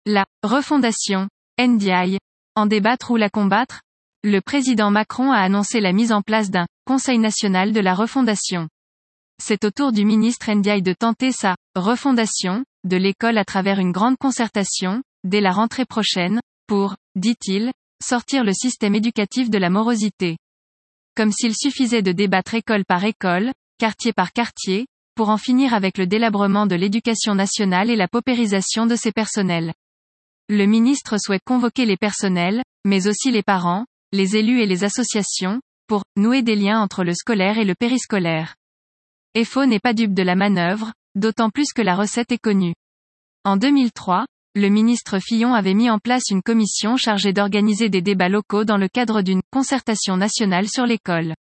La refondation, NDI, en débattre ou la combattre? Le président Macron a annoncé la mise en place d'un Conseil national de la refondation. C'est au tour du ministre NDI de tenter sa refondation de l'école à travers une grande concertation, dès la rentrée prochaine, pour, dit-il, sortir le système éducatif de la morosité. Comme s'il suffisait de débattre école par école, quartier par quartier, pour en finir avec le délabrement de l'éducation nationale et la paupérisation de ses personnels. Le ministre souhaite convoquer les personnels, mais aussi les parents, les élus et les associations, pour nouer des liens entre le scolaire et le périscolaire. FO n'est pas dupe de la manœuvre, d'autant plus que la recette est connue. En 2003, le ministre Fillon avait mis en place une commission chargée d'organiser des débats locaux dans le cadre d'une concertation nationale sur l'école.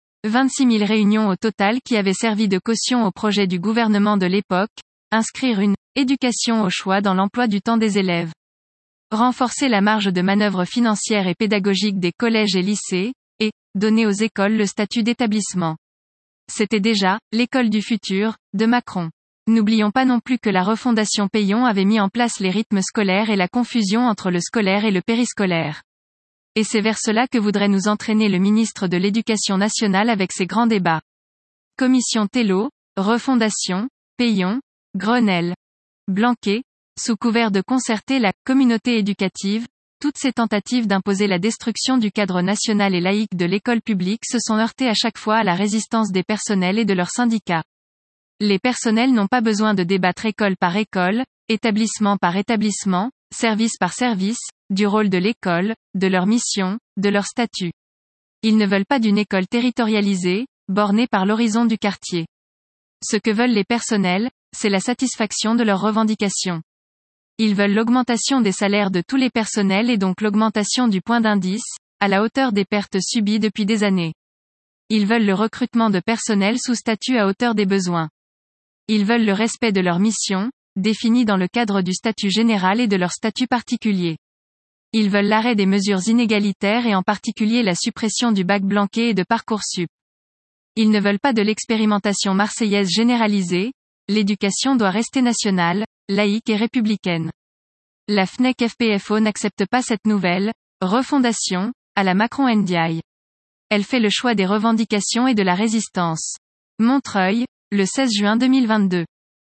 26 000 réunions au total qui avaient servi de caution au projet du gouvernement de l'époque, inscrire une éducation au choix dans l'emploi du temps des élèves. Renforcer la marge de manœuvre financière et pédagogique des collèges et lycées, et donner aux écoles le statut d'établissement. C'était déjà l'école du futur de Macron. N'oublions pas non plus que la refondation Payon avait mis en place les rythmes scolaires et la confusion entre le scolaire et le périscolaire. Et c'est vers cela que voudrait nous entraîner le ministre de l'Éducation nationale avec ses grands débats. Commission Tello, refondation, Payon, Grenelle, Blanquer, sous couvert de concerter la communauté éducative, toutes ces tentatives d'imposer la destruction du cadre national et laïque de l'école publique se sont heurtées à chaque fois à la résistance des personnels et de leurs syndicats. Les personnels n'ont pas besoin de débattre école par école, établissement par établissement, service par service, du rôle de l'école, de leur mission, de leur statut. Ils ne veulent pas d'une école territorialisée, bornée par l'horizon du quartier. Ce que veulent les personnels, c'est la satisfaction de leurs revendications. Ils veulent l'augmentation des salaires de tous les personnels et donc l'augmentation du point d'indice, à la hauteur des pertes subies depuis des années. Ils veulent le recrutement de personnel sous statut à hauteur des besoins. Ils veulent le respect de leur mission, définie dans le cadre du statut général et de leur statut particulier. Ils veulent l'arrêt des mesures inégalitaires et en particulier la suppression du bac Blanquer et de Parcoursup. Ils ne veulent pas de l'expérimentation marseillaise généralisée, l'éducation doit rester nationale, laïque et républicaine. La FNEC-FPFO n'accepte pas cette nouvelle refondation à la Macron-NDI. Elle fait le choix des revendications et de la résistance. Montreuil, le 16 juin 2022.